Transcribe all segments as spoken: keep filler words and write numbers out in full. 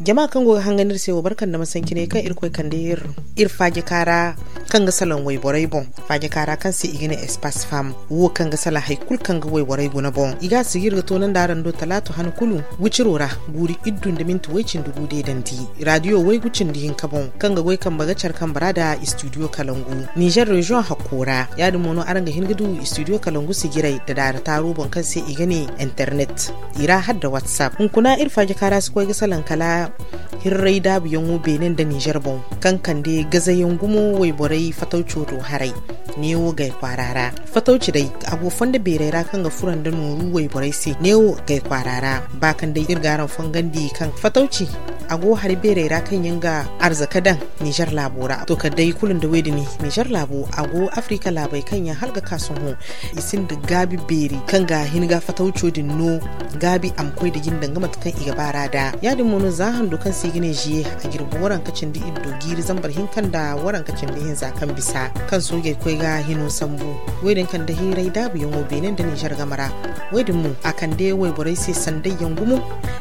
jama'a kan go hanganir sewo barkan da masanki ne kan irkoi kan da ir ir fage kara kan ga salon wai borai bon fage kara kan sai igine espace fam wo kan ga sala haikul kan ga wai borai guna bon iga sigir ga tonan daran do talatu han kulu wucirora guri iddun da mintu waicin dugu de danti radio wai gucin dihin kabon kan ga wai kan bagacar kan barada studio kalangu Niger region hakora ya da mono aranga hingudu studio kalangu sigirai da dara taro bon kan sai igane internet ira hadda whatsapp kun kuna ir fage kara su koi ga salan kala hirrai da biyan mu benin da Niger bon kan kan de gazayen gumo wai borai fatauci to harai newo gai kwarara fatauci dai agofan da berera kan ga furan da noru wai borai sai newo gai kwarara ba kan dai irgaran fangandi kan fatauci ago har berera kan yanga arzakadan Niger labora to ka dai kulun da wedi ni Niger labo ago Africa labai kan ya halga kasun ho isin da gabi beri kan ga hinga fatauci din no gabi amkoi da gindan ga matukan iga barada ya din mono zahan dukan sigine jiye a girbo waran kacin di iddo giri zambar hinkan da waran kacin da hin zakan bisa kan soge koi ga hino sambu wedin kan da hirai da biyan obenin da Niger gamara wedin mu akan dai wai borai sai sandai yangumu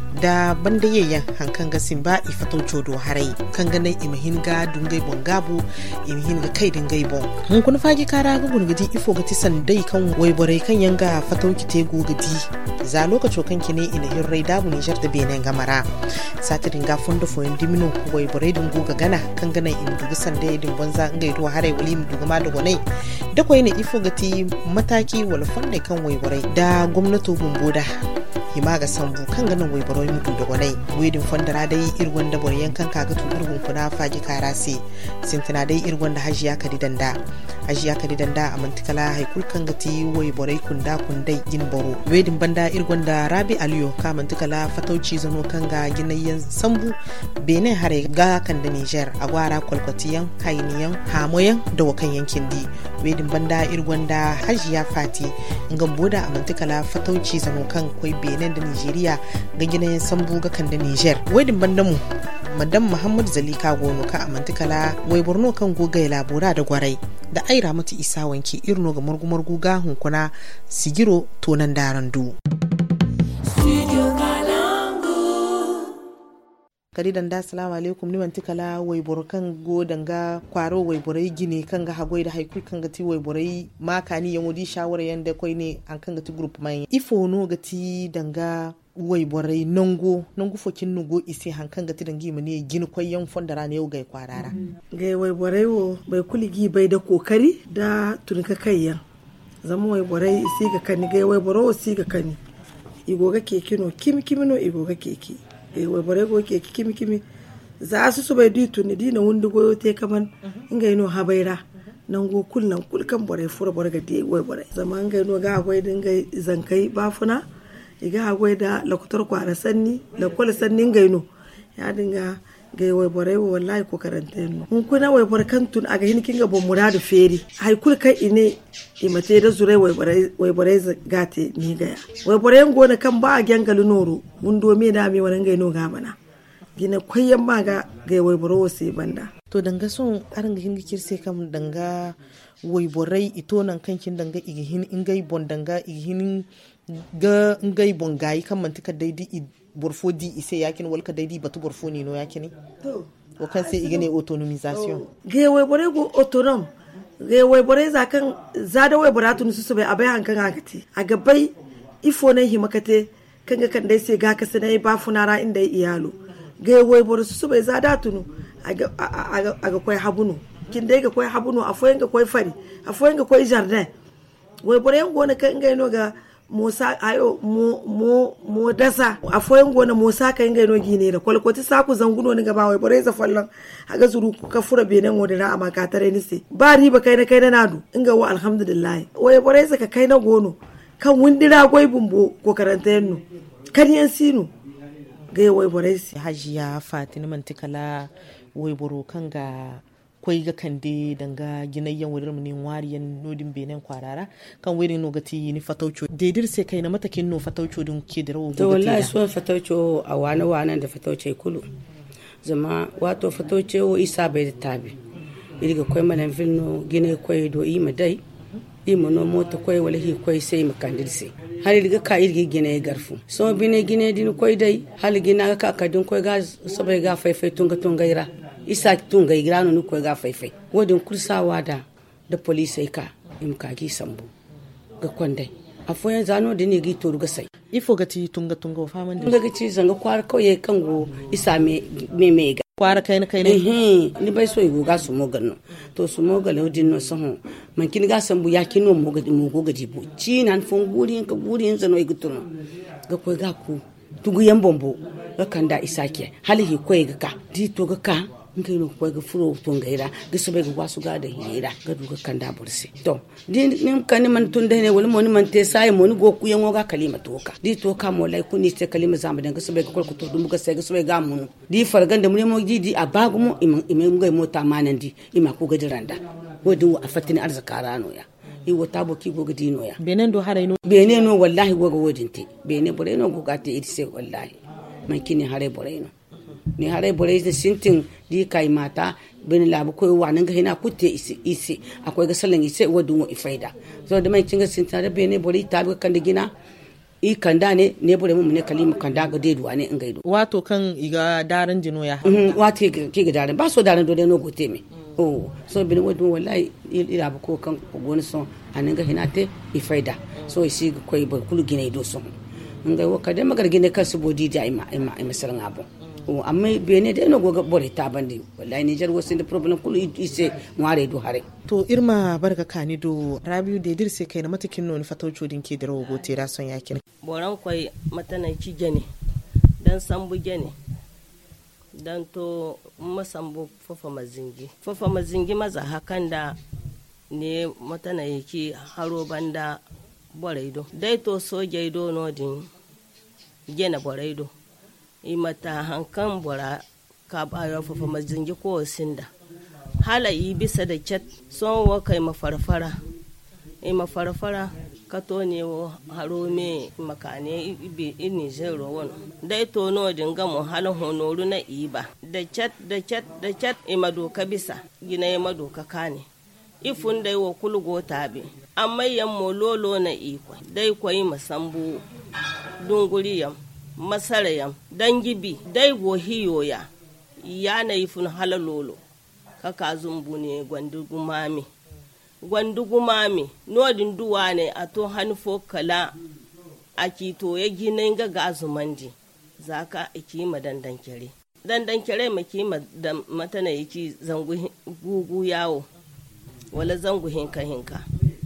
da bandayayyan hankan ga simba ifato jodo harai kan ga nai imahin ga dungai bongabu imahin ga kai dingai bon mun kun fagi kara ga gurgudi ifo ga ti sandai kan wai borai kan yanga fatauki te gogudi za lokaco kanki ne ina hirrai dabu Niger da Benin gamara satirin ga fondo fo indimino wai borai dun goga gana kan ga nai indugu sandai din bonza ngai to harai wali mu duga ma da gonai da koyi ne ifo ga ti mataki wal fonde kan wai borai da gwamnato gumboda hima ga sambu kan ganin wai baroi mutu da gwanai wedin fondara dai irgon da boryan kan kaga tu irgon kuna fagi karase sintina dai irgon da hajiya kadi danda hajiya kadi danda a mantikala haikul kan gati wai borai kunda kundai gin boro wedin banda irgon da Rabi Aliyo ka mantikala fatauci zano kan ga ginayyan sambu Benin hare ga kan da Niger agwara kwalkwatiyan kainiyan hamoyan da wakan yankin di wedin banda irgon da hajiya Fati ngamboda a mantikala fatauci zano kan koi Benin da Nigeria ga ginayen sambu ga kan da Niger wedin bandamu madam Muhammad Zalika gono ka amantikala wai Borno kan gogai labura da gwarai da aira mata isa wanki irno ga murgumar guga hunkuna sigiro tonan darandu kadi danda assalamu alaikum ni mantikala wai borkan go danga kwaro wai borai gine kan ga hagoi da haikul kan ga ti wai borai makani yan wudi shawara yanda koi ne an kan ga ti group mai ifo no ga ti danga wai borai nango nango fokin nugo ise hankan ga ti dangi mane gini koi yan fondara ne yau gai kwarara gai wai borai wo bai kuligi bai da kokari da tunka kayyan zama wai borai isi ga kani gai wai boro si ga kani igo ga keke no kimi kimi no igo ga keke e wai bare go ke kimi kimi za su su bai ditu ni dina wundu goyo te kaman inga ino habaira nan go kullan kulkan bare fura bare ga de wai bare zaman ga ino ga agwai dinga zankai bafuna iga agwai da lakutar kwara sanni la kula sannin ga ino ya dinga ga wai bare wallahi ko karanta no kun kuna wai bare kantun aga hin kinga bon muradu feri hay kul kai ine imate da zurai wai bare wai bare gate ni ga wai bare ngo na kan ba gengalu noro mun do me da me wannan ga ino ga bana gina koyan ma ga ga wai bare wasi banda to danga son aranga hin kirse kam danga wai bare ito nan kankin danga igihin ingai bon danga igihin ga ngai bon gayi kan mantika daidai borfo di ise yakin walka daidai batu borfo ne no yakini to ko kan sai igane autonomisation ge wai bore go autonom ge wai bore zakan zada wai baratu su su bai abai hankan hakati a gabai ifo nan himakate kan ga kan dai sai ga ka sanai ba funara inda iyalo ge wai bore su su bai zada tunu aga aga koi habunu kin dai ga koi habunu afoyin ga koi fari afoyin ga koi jardin wai bore go na kan ga no ga Musa ayo mo mo mo dasa afoyin gona Musa kan ga no gine da kwalkwati saku zanguno ni gaba wai bare za fallan haga zuru ka fura benen wodira amma ka tare ni sai ba riba kai na kai na nadu inga wa alhamdulillah wai bare za ka kai na gono kan wundira goi bumbo ko karanta yanno kan yan sinu ga wai bare sai hajiya Fatima mantikala wai boro kan ga koi ga kande danga ginayyan wurin ne wariyan nodin benen kwarara kan wurin no gati ni fataucho dedir sai kai na matakin no fataucho din ke da rawo to wallahi so fataucho a wani wanan da fatauce kulu zama wato fatauce o isa bai da tabi idiga koi manan filno gine koi do i madai imo no mota koy wala hi koy sai makandirse hal diga ka irgi gine garfu so bine gine din koy dai hal gina ka ka din koy ga sabai ga faifai tunga tunga ira isa tunga ira no koy ga faifai wodin kursawa da da police ka im ka gi sambu ga kwandai afoyan zano da ne gi to ruga sai ifo gati tunga tunga fa man tunga gati zanga kwar kauye kango isa me me me kwara kai na kai ne eh ni bai so igo ga su mogal no to su mogal o dinno so ho man kin ga sambu ya kin no mogal mo go gaji bu ci nan fon guri ka guri yanzu no igutuno ga ko ga ku tugu yan bombo ga kanda isake halihi ko ga ka di to ga ka ngai no ko ga furo to ngaira ga so bai ga wasu ga da hira ga duga kanda burse to di nim kan man tun da ne wala mo ni man te sai mo ni go ku yan ga kalima to ka di to ka mo lai ku ni te kalima zamba da ga so bai ga ko to dum ga sai ga so bai ga mun di fargan da mun mo gidi a bagu mo imin imin ngai mota manan di ima ku ga diranda wodi a fatini arzakara no ya i wata boki go gidi no ya benen do harai no benen no wallahi go ga wodinte benen bore no go ga te irse wallahi man kini hare bore no ni hare bore da sintin di kai mata bin labu ko wanan ga hina kutte isi isi akwai ga sallan isi wadu mu ifaida so da mai cinga sintin da bene bore ta ga kan da gina i kanda ne ne bore mu ne kalimu kanda ga dedu ne in gaido wato kan iga daran jino ya wato ke ga daran ba so daran do de no gote me oh so bin wadu wallahi ila ba ko kan goni so anan ga hina te ifaida so isi ko ba kulu gina do so ngai wo kada magar gine kasu bodi da ima ima ima saran abu o amma bene de no goga bore ta bandi wallahi Niger wasin da problem kulu ise ngare do hare to irma barka kani do Rabiu de dirse kai na matakin no ni fataucho din ke da rogo te da son yakin boran koi matana ci gene dan sambu gene dan to masambu fofa mazingi fofa mazingi maza hakan da ne matana yake haro banda boraido dai to soje do no din gene boraido imata hankan bora ka bayo fafa mazingi ko sinda hala yi bisa da chat son wa kai mafarfara e mafarfara ka to ne wo haro me makane ibe ini zero won dai to no dinga mu hala honoru na iba da chat da chat da chat e madoka bisa gina e madoka kane ifun dai wo kulgo tabe amma yan mololo na iko dai koyi masambu dunguri yam masarayam dangibi dai gohiyoya yana yifun halalolo kaka zumbu ne gwandugumami gwandugumami nodin duwa ne a to hanfo kala a kito ya gina ga gazumandi zaka iki ma dandankere dandankere maki ma matana yiki zangu gugu yawo wala zangu hinka hinka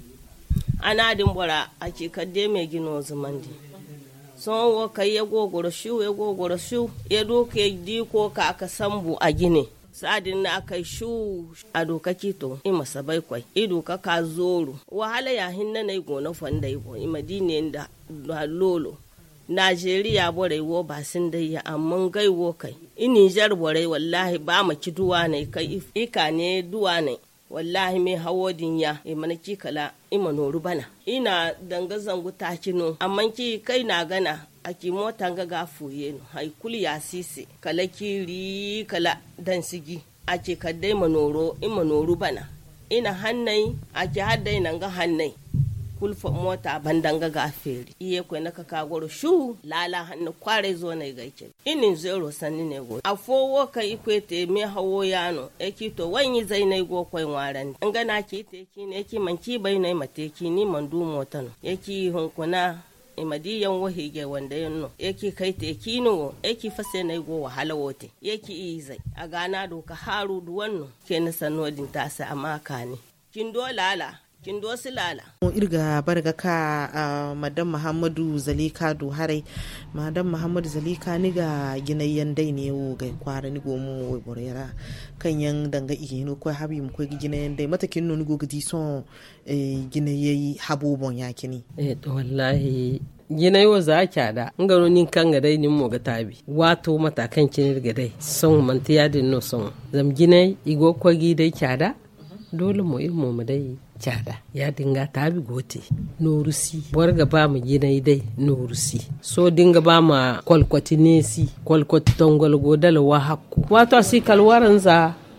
ana dimbora a kadde mai gino zumandi son wo kai ya gogoro shu ya gogoro shu ya doke di ko ka aka sambu a gine sadin na kai shu a doka kito ima sabai kwai ido ka ka zoro wahala ya hinna nay gona fanda igo imadine da lolo Najeriya bore wo ba sin dai ya amman gai wo kai in Niger bore wallahi ba ma ki duwa ne kai ika ne duwa ne wallahi me hawodin ya e mana ki kala ima noru bana ina danga zangu ta kino amma ki kai na gana aki mota ga gafuye no hay kuli ya sisi kala kiri kala dan sigi ake kaddai manoro ima noru bana ina hannai ake haddai nan ga hannai kulfa mota bandanga ga feri iye ko na kaka goro shu lala hannu kware zo ne gaike inin zero sanni ne go afowo ka ikwete me hawo yano eki to wanyi zainai go koi waran ngana ki te ki ne ki man ki bai nai mate ki ni man du motan yaki hunkuna imadiyan wahige wanda yanno yaki kai te ki no yaki fase nai go wahala wote yaki izai a gana do ka haru duwanno ke na sanodin ta sa amaka ne kin do lala kin do silala mu irga barga ka uh, madam Muhammadu Zalika Duharai madam Muhammadu Zalika ni ga ginayyan dai ne wo ga kwara ni gomu wo borera kan yan danga igino ko habi mu ko ginayyan dai matakin no ni go gidi son eh, ginayayi habobon yakini eh to wallahi ginai wa za kya da ngaro nin kan ga dai nin mo ga tabi wato matakan kin ga dai son mantiya din no son zam ginai igo ko gi dai kya da dole mu ilmu mu dai cada ya dinga tabi gote norusi borga ba mu ginai dai norusi so dinga ba ma kwalkwati nesi kwalkwati tongol godal wa hakku wato si kalwaran za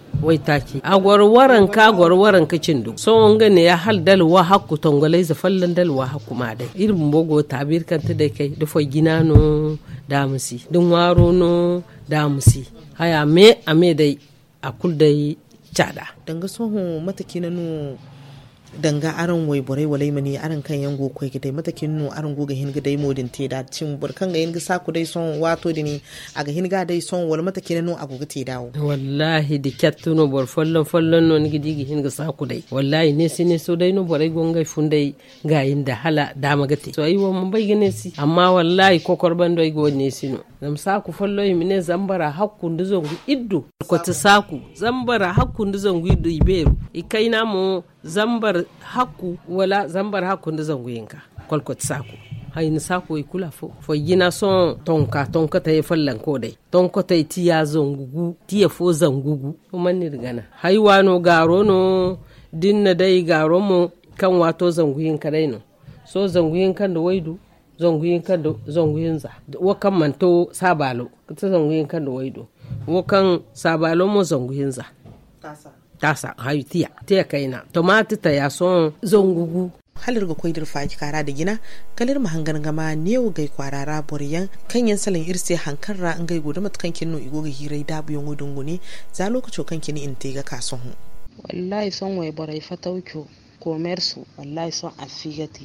wai taki a gwarwaran ka gwarwaran ka cindu so wanga ne ya hal dalwa hakku tongolai za fallan dalwa hakku ma dai irin bogo tabir kan ta dai kai da foi ginano da musi dun waro no da musi haya me ame dai akul dai cada danga soho mataki na no danga aran wai borai walai mani aran kan yango koi gidai matakin no aran goga hin gidai modin te da cin burkan ga yin ga saku dai son wato dini aga hin ga dai son wal matakin no agoga te dawo wallahi di kyattu no bor follon follon no ni gidi hin ga saku dai wallahi ne sine so dai no borai gonga fundai ga yin da hala da magate so ayi wo mun bai gane si amma wallahi kokorban doi go ne sino zam saku follo yi mine zambara hakku ndizo ngu iddu ko ta saku zambara hakku ndizo ngu iddu iberu ikaina mo zambar hakku wala zambar hakku ndizo ngu yinka kolko ta saku hayni saku yi kula fo fo yina son tonka tonka ta yi fallan ko dai tonko ta tiya zongugu tiya fo zangugu kuma ni rigana haywano garo no dinna dai garo mo kan wato zanguyin kadai no so zanguyin kan da waidu zonguyin kan da zonguyin za wakan manto sabalo ta zonguyin kan da waido wakan sabalo mo zonguyin za tasa tasa hayu tiya tiya kaina tomati ta ya son zongugu halir ga koidar faji kara da gina kalir mahangan gama newu gai kwarara boryan kanyan salin irse hankarra an gai goda matkan kinno igo ga hirai dabu yon gudungune za lokaco kan kini in tega kason hu wallahi son wai borai fatauko komersu wallahi son afigati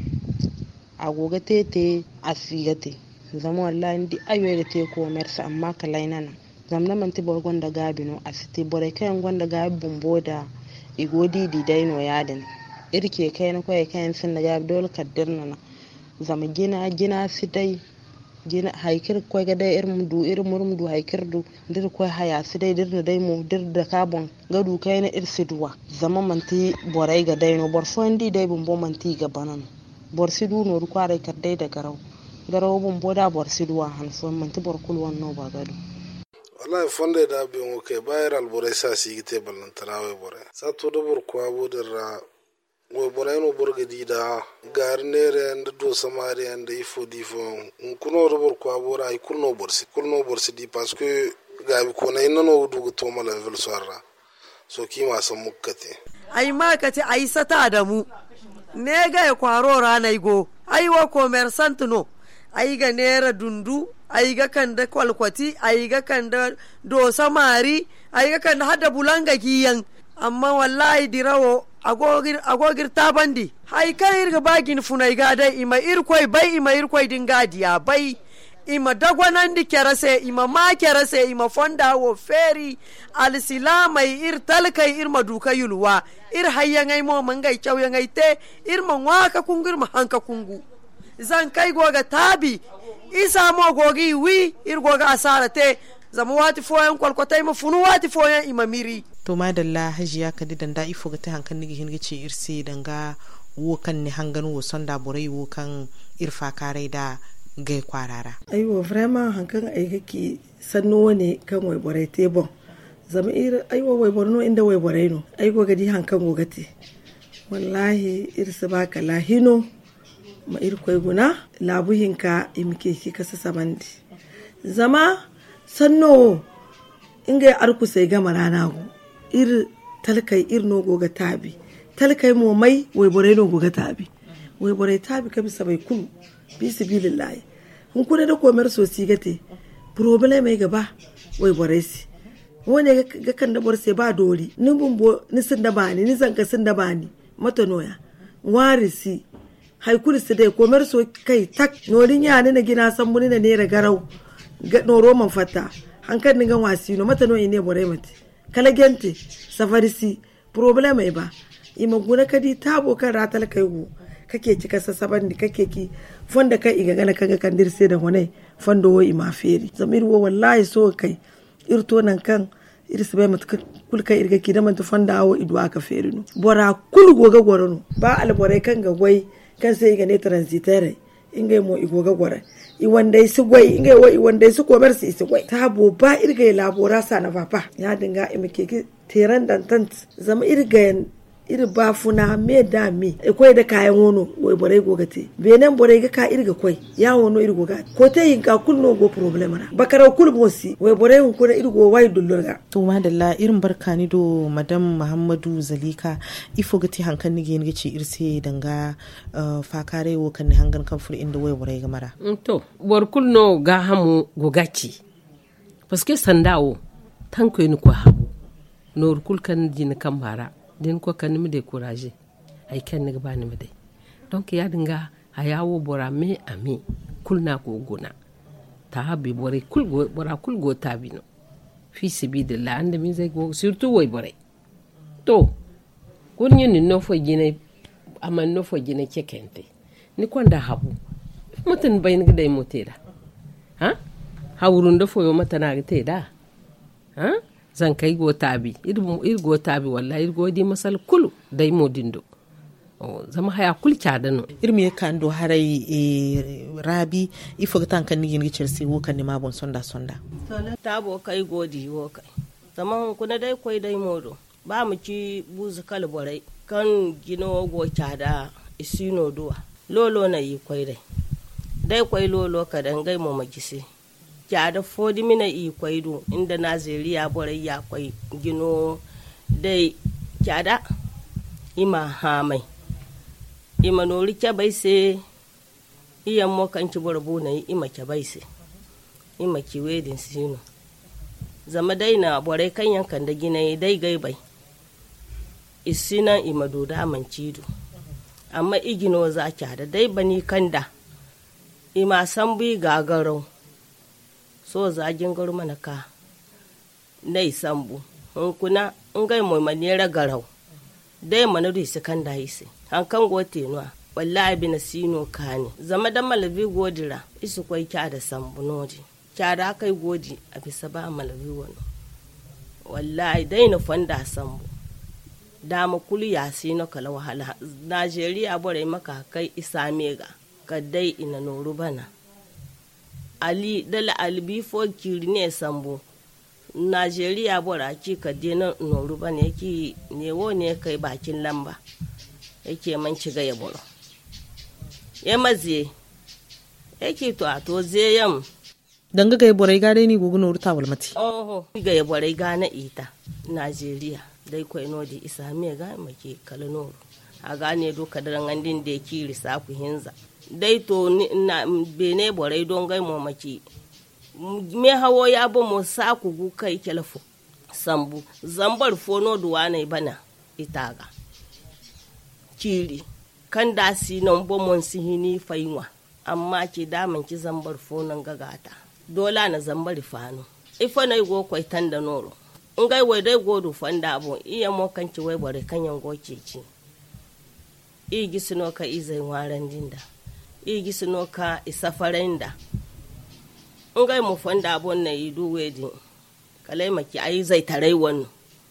agoga tete asigate zama wallahi ndi ayoyde te commerce amma kalaina na zamna man tibor gonda gabino asite bore kayan gonda gabi bumboda igodi di daino yaden irke kayan koy kayan sin da gabi dole kaddirna na zama gina gina sidai gina haikir koy ga dai irin du irin murmudu haikir du dir koy haya sidai dir dai mu dir da kabon gadu kayan irsidwa zama man ti bore ga daino bor fondi dai bumbo man ti ga banan borsidu no kware kadai da garau garau bun boda borsidu wa han so man tibor kul wonno ba gadu wallahi fonde da bi mo ke bayar al boray sa si gite balan tarawe bore sa to do bor ko abudira wo boray no borga di da garnere and do samari and ifo di fo kuno do bor ko abura ay kulno borsi kulno borsi di parce que gabi ko nay nano dugu to mala vel sorra so kima san mukkate ai ma kace ai sata da mu ne ga ya kwaro ranai go ai wa commerçant no ai ga nera dundu ai ga kan da kwalkwati ai ga kan da do samari ai ga kan hada bulanga giyan amma wallahi dirawo agogir agogir tabandi ai kai ga bagin funai ga dai ima irkoi bai ima irkoi dingadiya bai ima dagwanan di kerase ima ma kerase ima fonda wo feri alsilamai ir talkai ir maduka yulwa ir hayyangai mo mangai chawyangai te ir manwaka kungir mahanka kungu zan kai goga tabi isa mo gogi wi ir goga asara te zama wati foyan kwalkwatai ma funu wati foyan ima miri to madalla hajiya kadi danda ifo ga ta hankan nigi hinga ce irse danga wo kan ni hangan wo sonda borai wo kan irfa kare da gai kwarara aiwo vraiment hankan ai kake sanno ne kan wai borai te bon zama ir aiwo wai borno inda wai borai no aiwo gadi hankan gogate wallahi irsa baka lahino ma ir koy guna labuhinka imke ki kasa samandi zama sanno inga arku sai gama rana go ir talkai ir no goga tabi talkai mo mai wai borai no goga tabi wai borai tabi kabi sabai kulu bisibilillahi hun kuna da komar sosi gate problem mai gaba wai borai si wani ga kan da borse ba dori ni bumbo ni sun da bani ni zanka sun da bani mata noya warisi haikuli su dai komar so kai tak norin ya ni na gina san muni na nera garau ga noro man fata hankan ni ga wasi no mata noyi ne borai mati kala gente safarisi problem mai ba ima guna kadi tabo kan ratal kai go kake cika sasaban da kake ki fonda kai iga gana kaga kan dirse da honai fondo wo ima feri zamir wo wallahi so kai irto nan kan irse bai mata kul kai irga ki da man fonda wo idu aka feri no bora kul goga goro no ba alborai kan ga gwai kan sai iga ne transitare inga mo igoga gora i wanda isi gwai inga wo i wanda isi komer si isi gwai tabo ba irga labora sa na papa ya dinga imike ki teran dantant zama irga iri bafuna me da me e koy da kayan wono wai borai gogate benen borai ga ka irga koy ya wono iri goga ko te yin ka kulno go problem ra bakara kul bosi wai borai hun ko da irgo wai dullurga to madalla irin barkani do madam Muhammadu Zalika ifo gati hankan nige nige ci irse danga uh, fakare wo kan hangan kan fur inda wai borai ga mara to bor kulno ga hamu gogaci paske sandawo tanko ni ko habu nor kul kan jin kan mara din ko kan mi de courage ay kan ni ba ni mi de donc ya dinga ayawo bora me ami kulna ko gona ta bi bore kul go bora kul go tabino fi sibidillah ande mi zai go surtout way bore to kun yin no fo gine aman no fo gine kekente ni ko nda habu mutun bayin gidai moteda ha hawrun da fo yo mata na giteda ha zan kai go tabi irgo tabi wallahi irgo di masal kulu dai modindo o zama haya kulca da no irmi kan do harai e rabi ifo tan kan nigi chelsea wo kan ma bon sonda sonda tabo kai godi wo kai zama kuna dai koi dai modo ba mu ci buzu kalborai kan gino go cada isino duwa lolo na yi koi dai dai koi lolo ka dangai mu magisi cada fodi mina i koi du inda Najeriya borai ya koi gino dai cada ima hamai ima nori ke bai se iyan mo kan ci borbu na ima ke bai se ima ki wedin sino zama dai na borai kan yankan da gina dai gai bai isina ima doda man cido amma igino za ki da dai bani kanda ima san bi gagarau so za gingar mana ka nai sambu in kuna in gai mai manera garau dai mana du isi kanda isi hankan gote nuwa wallahi bi na sino kani zama da malabi godira isu kwai kya da sambu nodi kya da kai godi a bisa ba malabi wani wallahi dai na fanda sambu dama kulu ya sino kala wahala Najeriya bore maka kai isa mega ka dai ina noru bana ali dala albi fo kirne sambu Najeriya bora ki ka dena noru bana yake ne wo ne kai bakin lamba yake man ci gaya boro ya maze yake to a to ze yam danga gaya borai ga dai ni guguno ruta walmati oho gaya borai ga na ita Najeriya dai ko ino di isa me ga make kala noru a gane do kadaran andin da yake risa ku hinza dai to na bene borai don gai mo make me hawo ya bo mo sa ku gu kai kelfo sambu zambar fono duwa ne bana itaga kiri kan da si non bo mon si hini faiwa amma ki da man ki zambar fonon gagata dola na zambar fano ifa na go koi tanda noro ngai wai dai godu fanda bo iya mo kan ki wai bare kan yan goke ci i gisino ka izai waran dinda i gisino ka isafarenda ngai mu fanda bo na idu wedi kalai maki ai zai tarai wannan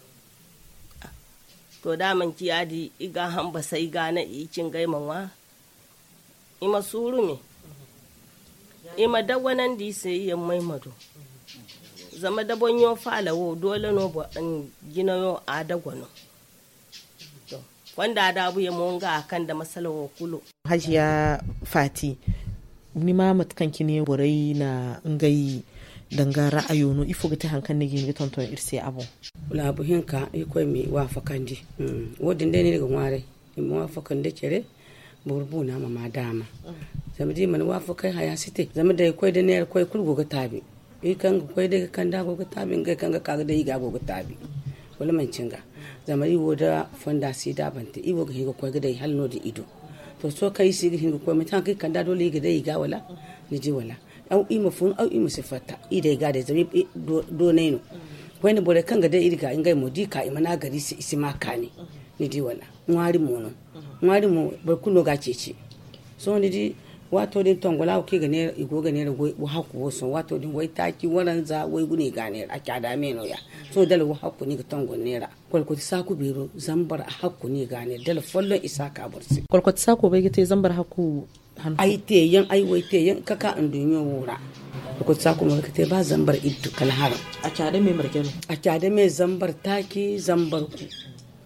to daman kiyadi iga hamba sai gana ikin gaiman wa ima suru me ima dagwanan di sai yan maimado zama da bonyo falawo dole no bo an gina yo a dagwano to wanda da abu ya monga akan da masalawo kulo hajiya fati ni ma matkanki ne borai na ngai danga ra'ayo no ifo gata hankan ne gini tonton irse abu la bu hinka iko mi wa fakandi wodin dai ne daga ware mi wa fakande kere burbu na mama dama zama di man wa fakai haya site zama da koi da ne koi kulgo ga tabi ikan koi da kan da go ga tabi ngai kan ga kaga da iga go ga tabi wala man cinga zama yi woda fonda si da banta iwo ga higo koi ga dai halno da ido to so kai si ga hingo koi mutan kai kan da dole ga dai iga wala ni ji wala au ima fun au ima sifata ide ga da zami do neno wani bore kan ga da irga ingai modi ka imana gari si isima kane ni di wala ngwari mono ngwari mo bar kuno ga cece so ni di wato din tongola ke ga ne igo ga ne wa haku so wato din wai taki waran za wai gune ga ne a kada meno ya so dal wa haku ni ga tongon nera kolkoti saku biro zambar haku ni ga ne dal follo isaka bursi kolkoti saku bai gite zambar haku ai te yan ai wai te yan kaka an dunyo wura ko ta kuma kate ba zambar iddu kal haram a cada me markeno a cada me zambar taki zambar ku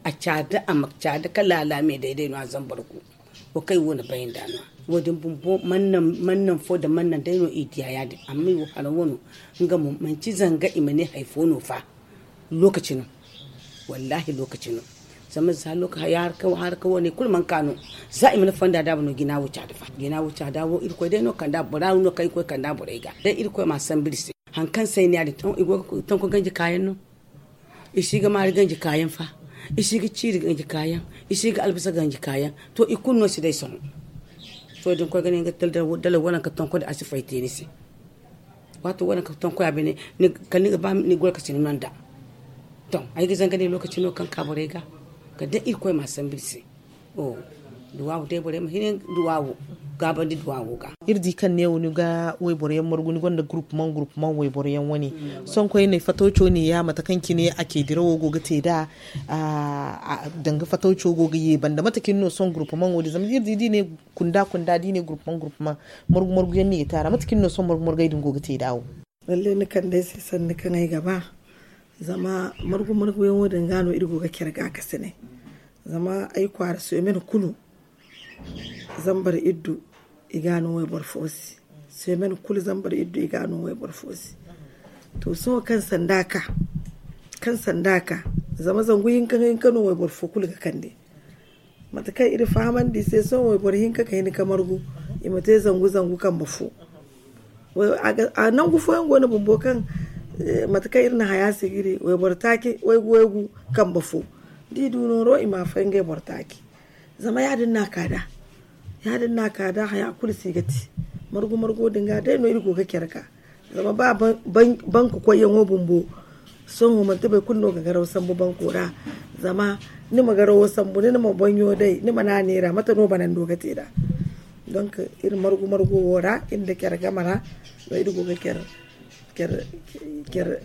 a cada a makcada kalala me daidai no zan barku ko kai wona bayin da no wodin bumbo mannan mannan fo da mannan dai no idiya ya da amma yo hala wono nga mun manci zanga imane haifono fa lokacin wallahi lokacin zama za loka ya harka harka wani kulman kano za imana fanda da bano gina wuce da fa gina wuce da wo irko dai no kanda bura no kai ko kanda burega dai irko ma san birse hankan sai ne da ton igo ton ko ganji kayan no ishi ga mari ganji kayan fa ishi ga ciri ganji kayan ishi ga albasa ganji kayan to ikunno shi dai son to din ko ganin ga dal dal wannan ka ton ko da asifaite ne sai wato wannan ka ton ko ya bane ni kan ni ba ni gol ka sinin nan da ton ai ga zanga ne lokacin no kan ka burega ga da irko ma san birse oh duwawu dai bore mu hinin duwawu gaban di duwawu ga irdi kan ne woni ga way bore marguni gonda group man group man way bore wani son koy ne fatocho ne ya mata kanki ne ake dirawo goga te da a danga fatocho goga ye banda mata kin no son group man wodi zam irdi di ne kunda kunda di ne group man group man margu margu yan ne tara mata kin no son margu margu idin goga te dawo lalle ni kan dai sai san ni kan ai gaba zama margu margu yan wodin gano irgo ga kirga ka sene zama ai kwara su men kulu zambar iddu igano way borfosi su men kulu zambar iddu igano way borfosi to so kan sandaka kan sandaka zama zanguyin kan yin kano way borfo kulu ga kande mata kai iri fahaman di sai so way borhin ka kai ni kamargu imate zangu zangu kan bafo a nan gufo yan gona bumbo kan mata kai irin haya sigiri way bortake way goyegu kan bafo di dunoro ima fenge bortaki zama yadin na kada yadin na kada haya kulsi gati margu margu dinga dai no irgo ka kerka zama ba banku ko yan obumbo son mu manta bai kunno ga garau sambu banko da zama ni magarawo sambu ni ma banyo dai ni mana nera mata no banan dogate da donc irin margu margu wora inda kerga mara no irgo ka ker ker ker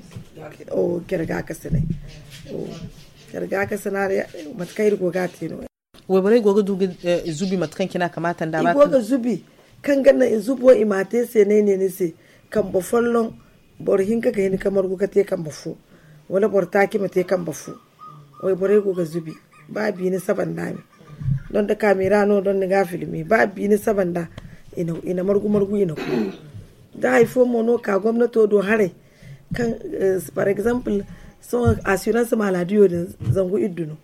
o kerga ka sene o yarga ka sanare matkai goga tino wai bare goga dubi zubi matkan kina kamata da ba goga zubi kan ganna in zubo imate se ne ne ne se kan ba follon borhin ka kai ni kamar goga te kan bafu wala bortaki mate kan bafu wai bare goga zubi ba bi ni saban da mi don da kamera no don ga filmi ba bi ni saban da ina ina margu margu ina ku da haifo mono ka gwamnato do hare kan for example so assurance maladiyo da zango idduno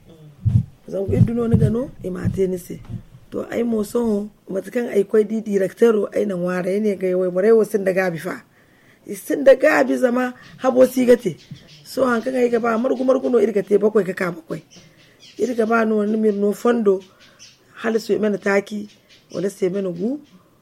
zango idduno ni gano imate ni se to ai mo so matakan ai koi di director ai nan ware ne ga wai bare wasin da gabi fa isin da gabi zama habo sigate so han kan ai gaba margu margu no irgate bakwai ka ka bakwai irga ba no ni mir no fondo hal su mena taki wala se mena gu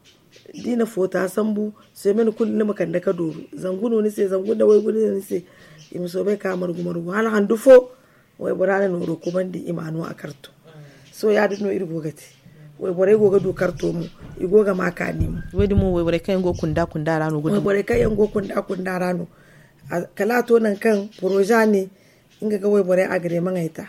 dina fota sambu se mena kullu makan da ka doru zanguno ni se zangu da wai gudu ni se imso bai ka margu margu hal handufo wai borana no ro kubandi imanu akarto so ya dino irgo gati wai bore go ga do karto mu igo ga makani mu wai dimo wai bore kai go kunda kunda rano gudu wai bore kai go kunda kunda rano kala to nan kan proja ne inga ga wai bore agre mangaita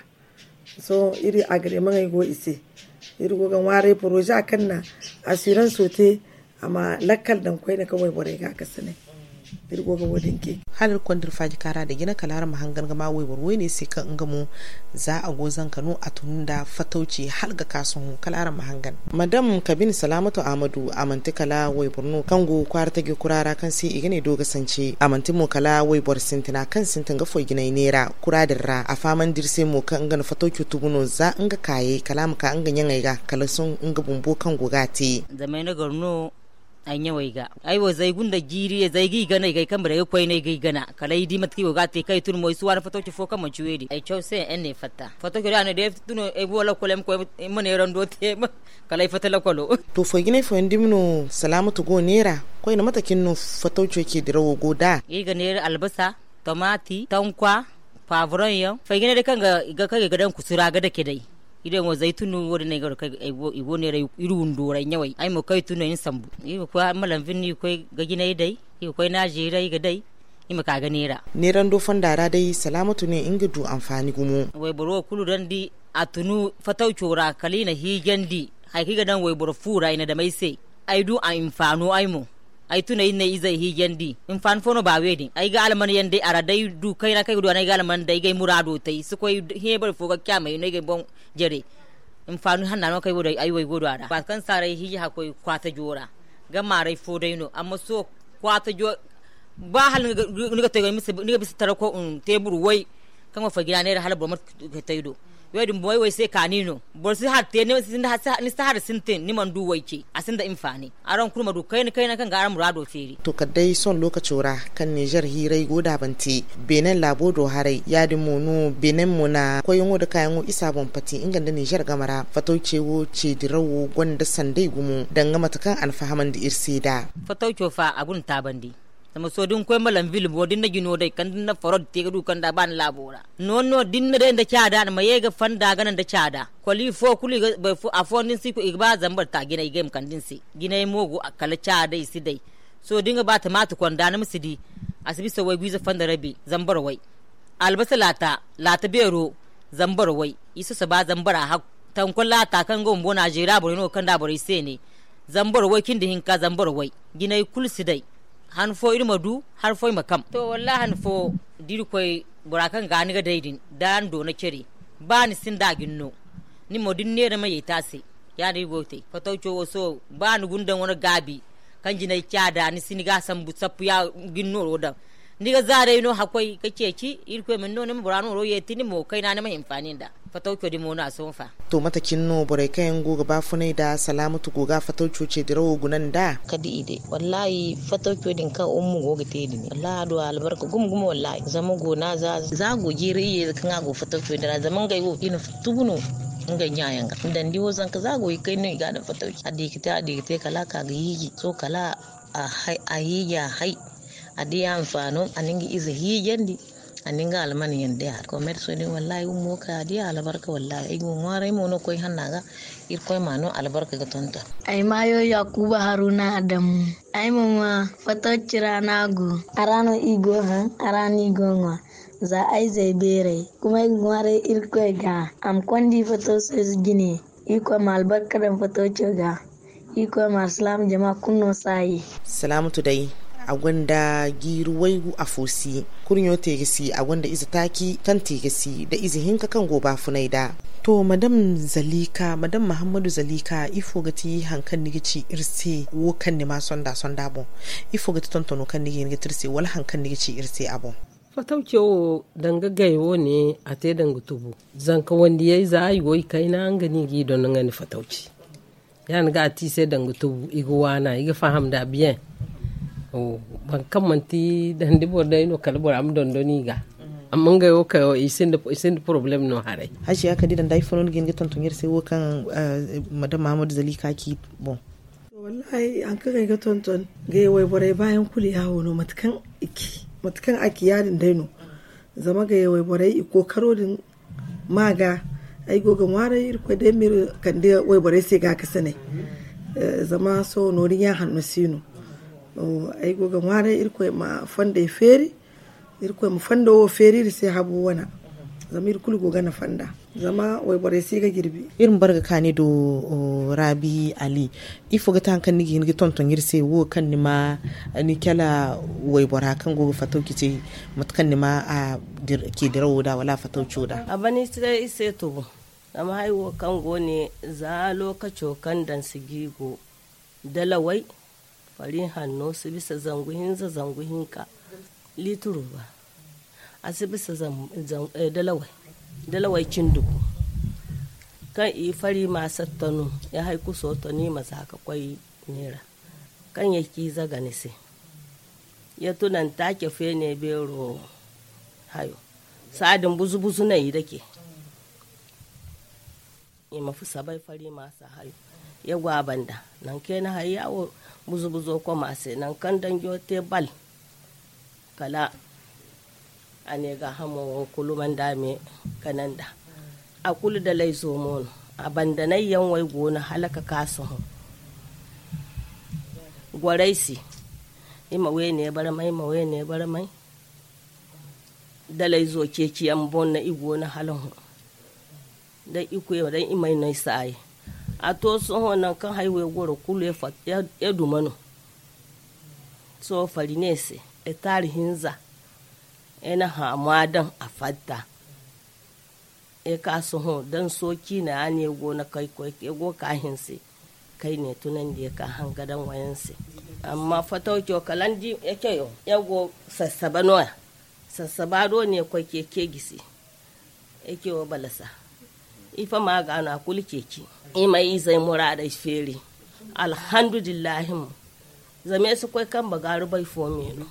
so iri agre mangai go ise irgo ga ware proja kan na asiran sote amma lakkal dan koi na kawai bore ga kasane irgo ga wadin ke halar kwandir faji kara da gina kalar mahangan gama wai warwai ne sai kan ngamu za a gozan Kano a tunun da fatauci har ga kasun kalar mahangan madam kabin salamatu amadu amanti kala wai borno kango kwar tage kurara kan sai igane doga sance amanti mo kala wai bor sintina kan sintin ga foi gina nera kuradin ra a faman dirse mo kan ngana fatauci tubuno za nga kaye kalamu ka an ganyen aiga kala sun nga bumbo kan gogati zamai na garno an yawai ga ai wa zai gunda jiri zai gi gana gai kan bare koi ne gai gana kalai di matki go gate kai tun moy suwar fato ci fo kan man ciwedi ai chow sai en ne fatta fato ko ana de tuno e bola kolem ko mone rando te kalai fata la kolo to fo gine fo ndimno salamatu go nera koi na matakin no fato ci ke dirawo go da yi ga nera albasa tomati tankwa pavron yo fo gine de kan ga ga kai ga dan kusura ga da ke dai idan wa zaitunu wori ne ga kai iwo ne rai irun dora nyawai ai mo kai tuno in sambu i ko malan vinni ko ga ginai dai i ko na jira ga dai i maka ga nera neran do fandara dai salamatu ne inga du amfani gumo wai boro kulu dan di atunu fatau chora kalina hi gandi ai kiga dan wai boro fura ina da mai sai ai du a infano ai mo ai tuna yin ne izai higendi in fan fono ba wedi ai ga alman yande ara dai du kai na kai du na ga alman dai gai murado tai su koi hebar foga kya mai ne gai bon jere in fanu hanna no kai wo dai ai wai godo ara ba kan sarai hiji ha koi kwata jora ga marai fo dai no amma so kwata jo ba hal ni ga tay mi ni ga bis tarako un tebur wai kan wa fagira ne hal bo mat taydo wedin boy wai sai kanino bor si har te ne sin da ni sta har sintin ni man du wai ce asin da infani aron kurma du kai ne kai na kan garan murado feri to kadai son lokaci ora kan Niger hirai goda banti Benin labodo harai yadin munu Benin muna koyon da kayan isa bon pati inganda Niger gamara fatauce wo ce dirawo gwanda sandai gumu dan ga matakan alfahaman da irsida fatauce fa abun tabandi sama so din koy malam vil bo din na gino dai kan na farod te gadu kan da ban labora non no din na da cada na maye ga fanda ganan da cada kwali fo kuli ba fo afon din si ko igba zambar ta gina igem kan din si gina mogo akala cada isi dai so dinga ba ta mata kwanda na musidi asibi so wai gwiza fanda rabi zambar wai albasa lata lata bero zambar wai isu sa ba zambara ha tan kullata kan gombo na jira bore no kan da bore se ne zambar wai kin da hinka zambar wai gina kulsi dai han fo irma du har fo makam to wallahi han fo dir koy burakan gani ga daidin dan do na kire ba ni sin da ginno ni modin ne da mai tase ya dai gote fatauco so ba ni gundan wani gabi kan jinai kyada ni sin ga san bu sapu ya ginno rodan ni ga zare no hakoi kake ci ir koy min no ne burano ro yeti ni mo kai na ne mai amfani da fatauco di mo na so fa to mata kinno bore kayan goga ba funai da salamatu goga fatauco ce dirawo gunan da kadi ide wallahi fatauco din kan ummu goga te din wallahi do albarka gum gum wallahi zama gona za za go jiri ye kan go fatauco da zaman gai go ina tubuno nga nyayanga dan diwo zan ka za go kai ne ga da fatauco adikita adikita kala ka ga yiji so kala a hai a yija hai adi amfano aningi iza hijendi aninga almani yande har commerce ni wallahi ummo ka adi albarka wallahi ay ngware mo no koy hanaga ir koy mano albarka ga tonta ay mayo yakuba haruna adam ay mama fato ciranago arano igo ha arani gonwa za ay zai bere kuma ngware ir koy ga am kondi fato ses gine iko mal barka dan fato choga iko mal salam jama kunno sai salamatu dai a gwanda giruwai a fosi kurnyo tegesi a gwanda izi taki kan tegesi da izi hinka kan goba funai da to madam zalika madam muhammadu zalika ifo gati hankan nigici irse wo kan ne ma sonda sonda bon ifo gati tontono kan nigi nigi tirse wal hankan nigici irse abon fatauce wo danga gaiwo ne a te danga tubu zanka wanda yayi za ayi goyi kaina an gani gi don ngani fatauci yan ga ti sai danga tubu igwana iga faham da bien o ban kamanti dan dibo dai no kalbor am don doni ga amma ga yo kayo isin da isin problem no hare haji aka didan dai fonon gin giton tun yerse wo kan madam Muhammad Zalika ki bon wallahi an kaga ga tonton ga wai bore bayan kuli hawo no matkan iki matkan aki yadin dai no zama ga wai bore iko karodin maga ai goga ware ir ko de mir kan de wai bore sai ga kasane zama so no rin ya hannu sino o ay goga ware irko ma fande feri irko ma fando wo feri sai habu wana zama irkul goga na fanda zama wai bare sai ga girbi irin barga kane do Rabi Ali ifo ga tankan nigi nigi tonton girse wo kan ni ma ni kala wai bara kan goga fatauki ce matkan ni ma a ke dirawo da wala fatauci da abani sai sai to amma haiwo kan go ne za lokaco kan dan sigigo dalawai farin hannu su bisa zanguhin za zanguhin ka lituru ba a su bisa dalawai dalawai cin duku kan i fari masu tanu ya haiku so tani masu haka kwai nera kan ya ki zaga nisi ya tunan take fe ne bero hayo sa'adin buzu-buzu na yi dake yi mafi sabai fari masu hayo ya gwabanda nan ke na hayi yawo buzu-buzu ko masu nan kan dangiyo te bal kala a ne ga hamon kuluman dame kananda a kulu da lai zomono a bandanai yan wai gona halaka kasu hun gwaraisi ima we ne bar mai ma we ne bar mai da lai zo ke kiyan bon na igo na halin hun da iko da imai na sai a to sun wannan kan haiwe goro kulu ya dumano so farinese e tarihinza ena ha madan a fadda e ka so ho dan soki na ane go na kai ko e go ka hinse kai ne tunan da ka hangadan wayanse amma fatauki kalandi yake yo yago sassaba noya sassaba do ne ko ke ke gisi yake wa balasa ifa ma ga na kulke ki i mai zai murada fere alhamdulillah zame su kai kan bagaru bai fome no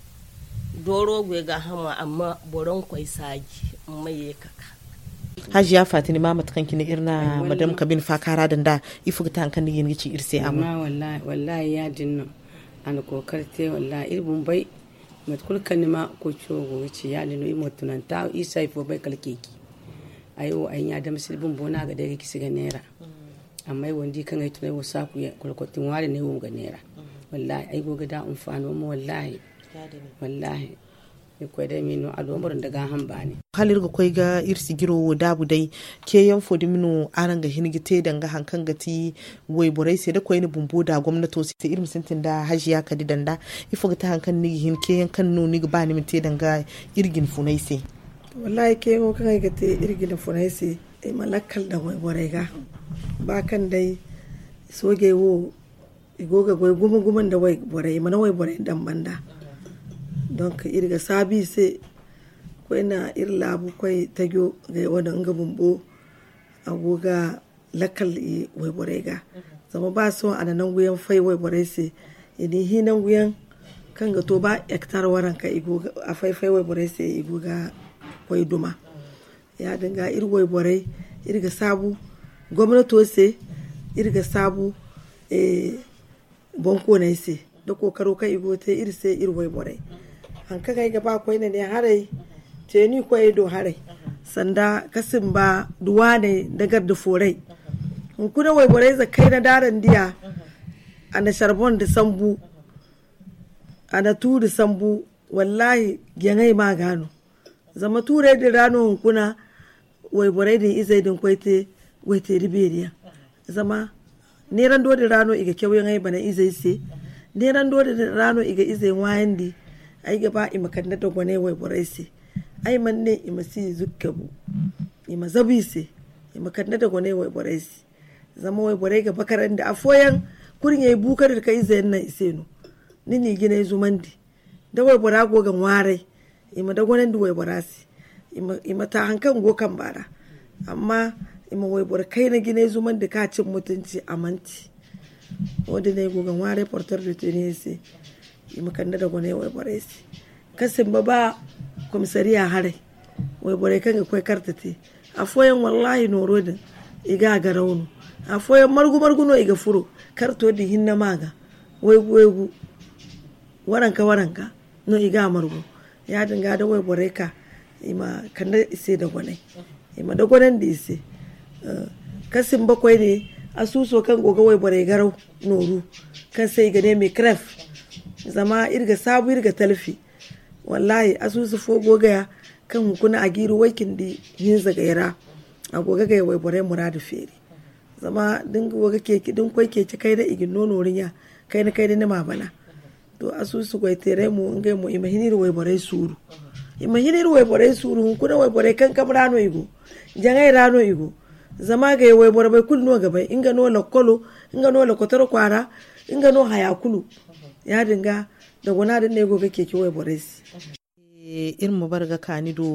doro gwe ga hama amma boron kwai sagi mai kaka hajiya fatini mamat kanki ni irna madam kabin fakara danda ifu ta kan yin gici irse amma wallahi wallahi ya dinno an kokarte wallahi irbun bai matkul kanima ko chogo gici ya dinno imo tunanta isa ifo bai kalkeki ayo ayin ya da musulbin bona ga dare kisi ga nera amma wandi kan ai tunai wasa ku ya kulkotin ware ne won ga nera wallahi ai goga da amfano mu wallahi wallahi ko da mino al'umurin daga hamba ne halir ga koi ga irsi giro dabu dai ke yan fodi mino aran ga hinigite danga hankan gati wai borai sai da koi ni bumbu da gwamnato sai irin sintin da hajiya kadi danda ifo ga ta hankan ni hin ke yan kan no ni ga bani mite danga irgin funai sai wallahi ke go kan ga te irgin funai sai e malakal da wai borai ga ba kan dai soge wo igoga goy gumu gumun da wai borai mana wai borai dan banda donc irga sabi se ko ina irla bu koy tagyo ga wanda nga bumbo agoga lakal i wai borega zama ba so ananan guyan fai wai borai se ini hinan guyan kan ga to ba hectare waran ka igoga a fai fai wai borai se igoga koy duma ya dinga ir wai borai irga sabu gwamnato se irga sabu e bonko ne se da kokaro kai igote irse ir wai borai an ka kai gaba kwai ne harai ce ni kwai do harai sanda kasin ba duwa ne dagar da forai in kuna wai borai za kai na daren diya ana sharbon da sambu ana tu da sambu wallahi gengai ma gano zama ture da rano kuna wai borai da izai din kwai te wai te liberiya zama ne ran do da rano iga kyauyen ai bana izai se ne ran do da rano iga izai wayan di ai gaba ima kanda da gwane wai boraisi ai manne ima si zukkabu ima zabisi ima kanda da gwane wai boraisi zama wai borai ga bakaran da afoyan kurin yayi bukar da kai zayin nan isenu nini gina zumandi da wai bora go gan warai ima da gwanen da wai borasi ima ima ta hankan go kan bara amma ima wai bor kai na gina zumandi ka cin mutunci amanti wanda ne go gan warai portar da tenisi makanda da gwane wai bare si kasin ba ba komisariya hare wai bare kan ga kai kartate afoyan wallahi noro din iga garawnu afoyan margu margu no iga furo karto di hinna maga wai wai waranka waranka no iga margu ya dinga da wai bare ka ima kanda ise da gwane ima da gwanen da ise kasin bakwai ne asuso kan goga wai bare garau noru kan sai ga ne mai kref zama irga sabu irga talfi wallahi asusu fogo gaya kan hukuna a giru wakin di yin zagaira a goga gaya wai bore muradu feri zama dinga goga keke din kwai keke kai da igin nono rinya kai na kai da nima bana to asusu kwai tere mu ngai mu imahinir wai bore suru imahinir wai bore suru hukuna wai bore kan kamrano igo jangai rano igo zama gaya wai bore bai kulno gaba inga no lokolo inga no lokotaro kwara inga no hayakulu ya dinga da gona da ne gobe keke wai boris irin mu barga kani do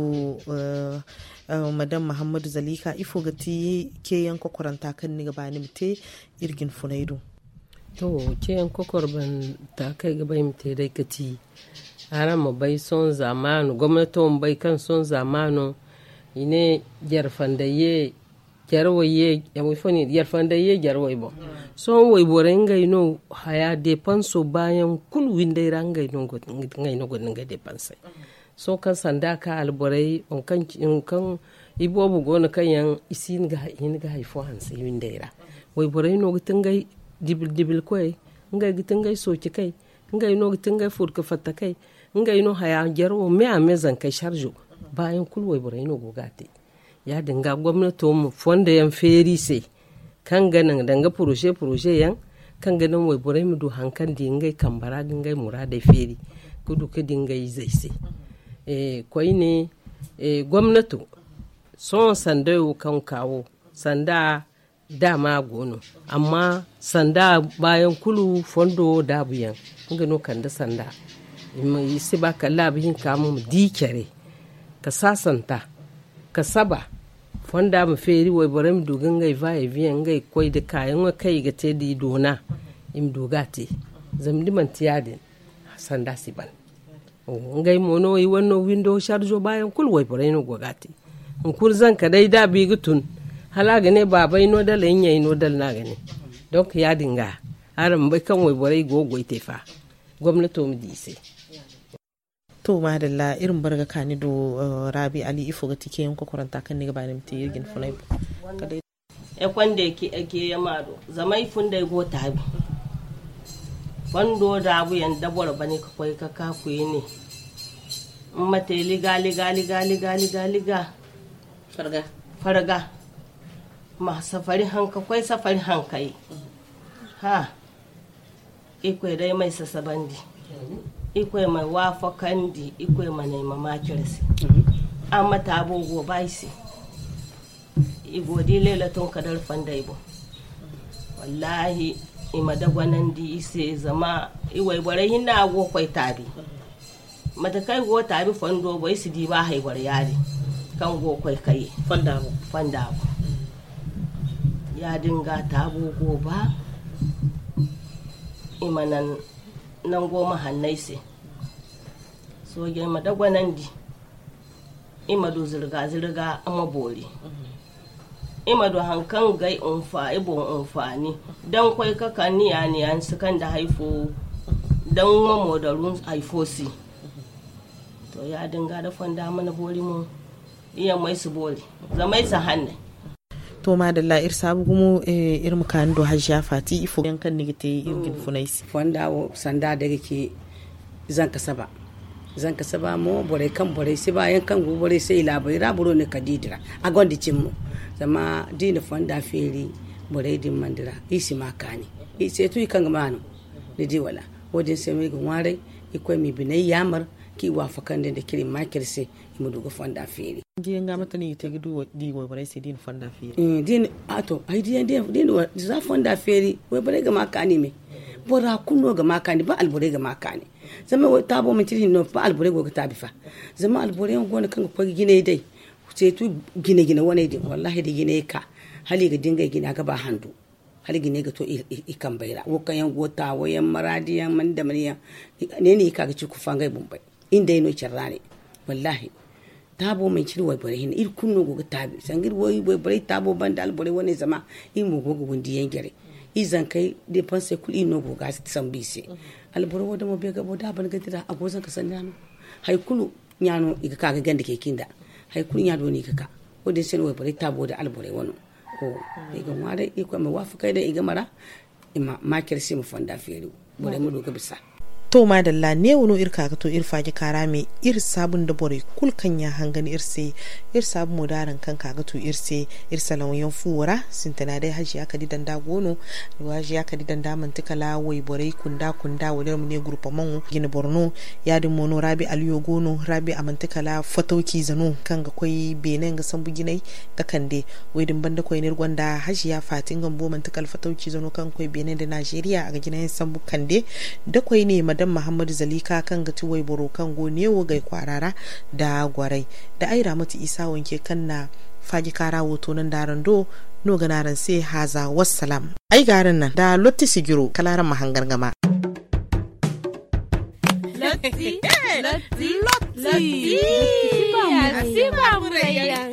madam muhammadu zalika ifo gati ke yan kokoranta kan ni gaba ni mite irgin funaido to ke yan kokorban ta kai gaba mite dai kati haram mu bai son zamanu gwamnatin bai kan son zamanu ine jarfan da ye jarwaye ya mu fani yarfan da ye jarwai ba so wai boren gai no haya depanso bayan kulwin dai rangai no ngai no godin ga depansa so kan sanda ka alborai on kan in kan ibo bu gona kan yan isin ga in ga haifo hansa yin daira wai borai no gitin gai dibil dibil koi ngai gitin gai so ki kai ngai no gitin gai fur ka fatta kai ngai no haya jarwo me a mezan kai sharjo bayan kulwai borai no gogate ya dinga gwamnato mu fonda yan feri sai kan ganin danga furushe furushe yan kan ganin wai borai mu do hankan dingai kambara dingai murada feri kudu ka dingai zaise eh koi ne eh gwamnati son sanda yau kan kawo sanda dama gono amma sanda bayan kulu fondo dabuyan ngano kan da sanda mai si ba ka labihin kamu dikere ka sasanta ka saba fonda mu feri wai bare mu dugan gai vai viyan gai koi da kayan wa kai ga te di dona im dugate zamdi man tiyadin sanda siban o ngai mono yi wannan window sharjo bayan kul wai bare no gogate in kurzan ka dai da bi gutun halaga ne babai no dal yin yayi no dal na gane donc ya dinga haram bai kan wai bare gogoi tefa gwamnati mu dise to madalla irin barga kani do uh, Rabi Ali ifo ga tike yanko kuranta kan ne ga banim ti yirgin funai kada e kwande ke ake yamado zamai funde go tabi fando da abu yan dabora bane ka koi ka ka ku ne mate liga liga liga liga liga liga farga farga ma safari hanka koi safari hankai ha ikwe dai mai sasabandi ikwe mai wafa kandi ikwe mai mamakirsi amma ta abubuwa baisi igodi lelatun kadar fandaibo wallahi ima dagwanan di ise zama iwai bare hinna go kwai tabi mata kai go tabi fando bai su di ba haibar yari kan go kwai kai fandabo fandabo ya dinga tabo go ba imanan nan goma hannai se so ge madagwanan di imadu zirga zirga amma bori imadu hankan gai unfa ibon unfani dan kwai kaka niya ne an sukan da haifo dan mamo da run haifosi to ya dinga da fanda mana bori mu iya mai su bori zamai sa hanne to madalla ir sabu gumo ir mukan do hajja fati ifo yankan nigite irgin funaisi fonda wo sanda daga ke zanka saba zanka saba mo bore kan bore sai ba yankan go bore sai labai raburo ne kadidira a gondi cimmo zama dina fonda feri bore din mandira isi makani isi to ikan gamano ne di wala wodin sai mi gunware ikoi mi binai yamar ki wa fakan da kiri makirse mu duga fonda feri din ga mata ne ta gidu di wo bare sai din fonda feri eh din ato ai din din din za fonda feri wo bare ga makani me bora kunno ga makani ba albore ga makani zama ta bo mun tiri no ba albore go ga tabi fa zama albore go ne kan ko gine dai sai tu gine gine wani din wallahi da gine ka hali ga dinga gina ga ba handu hali gine ga to ikan baira wo kan yan gota wayan maradiyan man da maniya ne ne ka ga ci ku fangai bumbai inda yino charrane wallahi tabo mai ciri wai bare hin ir kunno go tabi sangir wai wai bare tabo banda albore wani zama in mu go gundi yangere izan kai de panse kul ino go ga sambise albore wodo mo be ga boda ban gadira agozan ka sanano hay kulu nyano iga ka ga gande ke kinda hay kulu nyado ni kaka wodi sen wai bare tabo da albore wono ko iga mare iko ma wafukai da iga mara ima makirsi mu fanda feri bore mu do ga bisa to madalla ne wono irka ka to irfa ji kara me ir sabun da bore kulkan ya hangan irse ir sabun modaran kan ka ga to irse ir salon yan fuwara sintana dai haji aka didan da gono waji aka didan da mantikala wai bore kunda kunda wani mu ne grupa man gina Borno ya din mono Rabi Aliyo gono Rabi amantikala fatoki zano kan ga koi benen ga sambu ginai ga kande wai din banda koi ne gwanda haji ya fatin gambo mantikal fatoki zano kan koi benen da Najeriya a ga ginayen sambu kande da koi ne dan Muhammadu Zalika kan ga tuwai boro kan go ne wo gai kwarara da gwarai da aira mata Isa wanke kan na faji kara woto nan daran do no ganaran sai haza wassalam ai garin nan da lotti sigiro kalaran mahangar gama lotti lotti lotti lotti ba murayan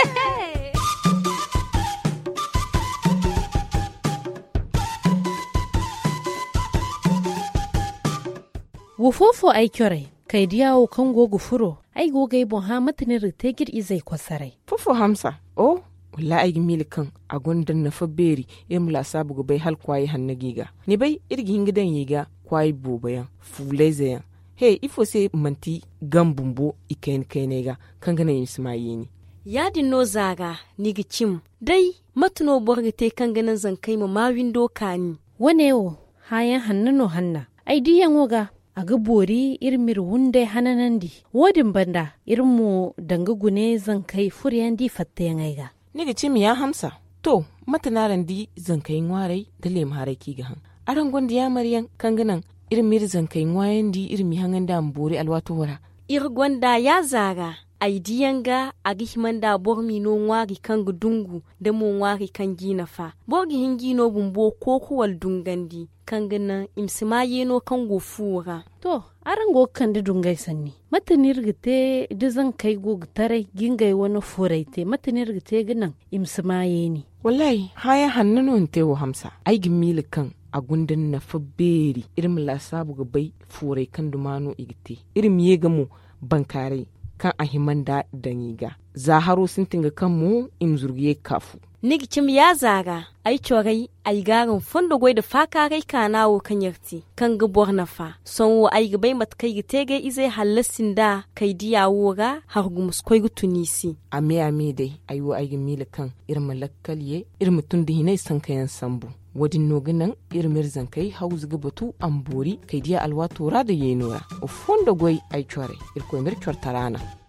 wufofo ai kyorai kai diyawo kan gogu furo ai gogai bon ha matinin ritegir izai kwasarai fofo hamsa oh wallahi mil kan a gundan na faberi emla sabu go bai hal kwai hanna giga ni bai irgi hingidan yiga kwai bobayan fulaizayan he ifo se manti gambumbo ikain kainega kan gana ismayi ni yadin no zaga nigi cim dai matuno borga te kan ganan zan kai ma ma windo kani wane wo hayan hannano hanna ai diyan woga a ga bori irmir wunde hananandi wodin banda irmu danga gune zan kai furyan di fatta yangaiga niga cimi ya hamsa to matanaran di zan kai ngwarai da lem haraki ga han aran gondi ya maryan kanganan irmir zan kai ngwayen di irmi hangan da bori alwato wara ir gonda ya zaga aidiyanga agi himanda bormi no ngwari kan gudungu da mo ngwari kan gina fa borgi hingino bumbo ko kuwal dungandi kan gana imsimaye no kan go fura to aran go kan da dungai sanni matanir gite da zan kai go tare gingai wani furaite matanir gite ginan imsimaye ni wallahi haya hannano ntewo hamsa ai gimili kan a gundin na fa beri irin la sabu ga bai furai kan dumano igite irin ye gamu bankare kan ahiman da dangiga zaharo sun tinga kan mu in zurgiye kafu nigi kim ya zaga ai chorai ai garin fondo goi da fakarai kanawo kan yarti kan ga borna fa son wo ai gabai mat kai gitege izai halassin da kai diyawo ga har gumus koi gutunisi ame ame dai ai wo ai gimila kan irma lakkaliye irma tundi hinai san kayan sambu wadin noganan irmir zankai hauzu ga batu ambori kai diya alwato ra da yenora o fondo goi ai chore irko mir chortarana